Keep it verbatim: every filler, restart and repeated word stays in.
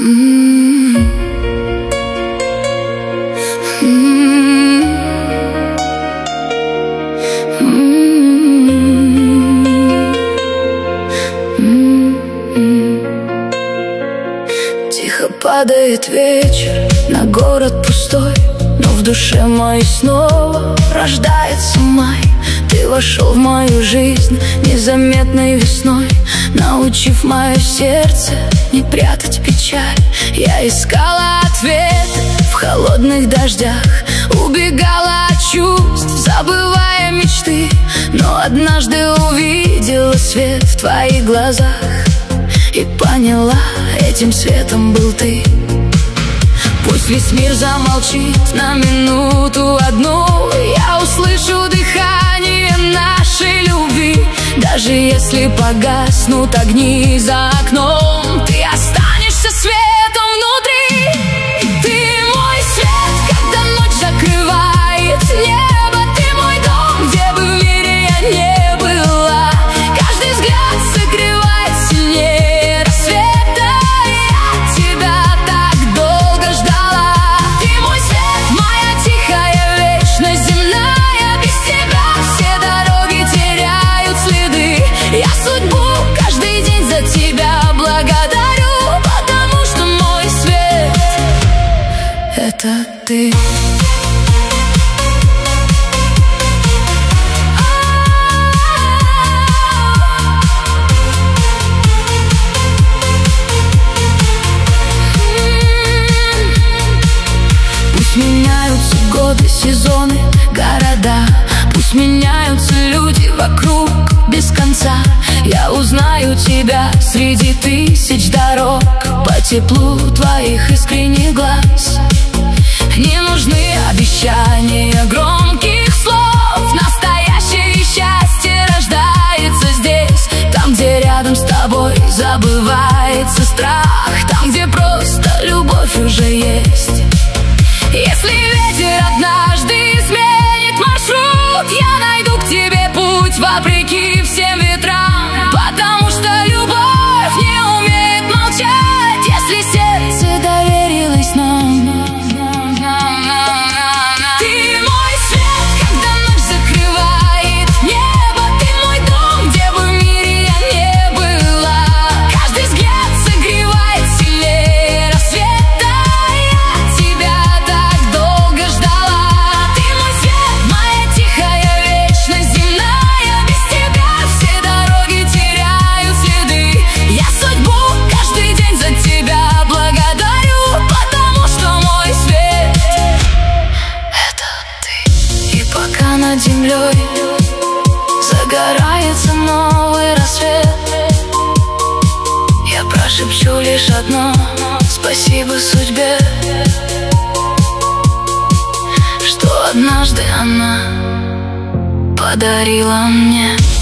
Mm-hmm. Mm-hmm. Mm-hmm. Тихо падает вечер на город пустой, но в душе моей снова рождается май. Ты вошел в мою жизнь незаметной весной, научив мое сердце не прятать печаль. Я искала ответ в холодных дождях, убегала от чувств, забывая мечты. Но однажды увидела свет в твоих глазах и поняла, этим светом был ты. Пусть весь мир замолчит на минуту одну, я услышу дыхание нашей любви. Даже если погаснут огни за окном, ты останешься светом внутри. Ты мой свет, когда ночь закрывает небо. Ты мой дом, где бы в мире я не была. Каждый взгляд согревает сильнее рассвета. Я тебя так долго ждала. Ты мой свет, моя тихая вечность земная. Без тебя все дороги теряют следы. Я судьбу каждый день за тебя благодарю, потому что мой свет — это ты. Пусть меняются годы, сезоны, города, пусть меняются люди вокруг без конца. Я узнаю тебя среди тысяч дорог по теплу твоих искренних глаз. Не нужны обещания громких слов. Настоящее счастье рождается здесь, там, где рядом с тобой забывается страх, там, где просто любовь уже есть. Если ветер однажды изменит маршрут, я найду к тебе путь вопреки всем ветрам, потому что любовь не умеет молчать, если сердце доверилось нам. Ты мой свет, когда ночь закрывает небо. Ты мой дом, где бы в мире я не была. Каждый взгляд согревает сильнее рассвета. Я тебя так долго ждала. Ты мой свет, моя тихая вечность земная. Без тебя все дороги теряют следы. Я судьбу каждый день за тебя благодарю, потому что мой свет — это ты. И пока над землей загорается новый рассвет, я прошепчу лишь одно: спасибо судьбе, что однажды она подарила мне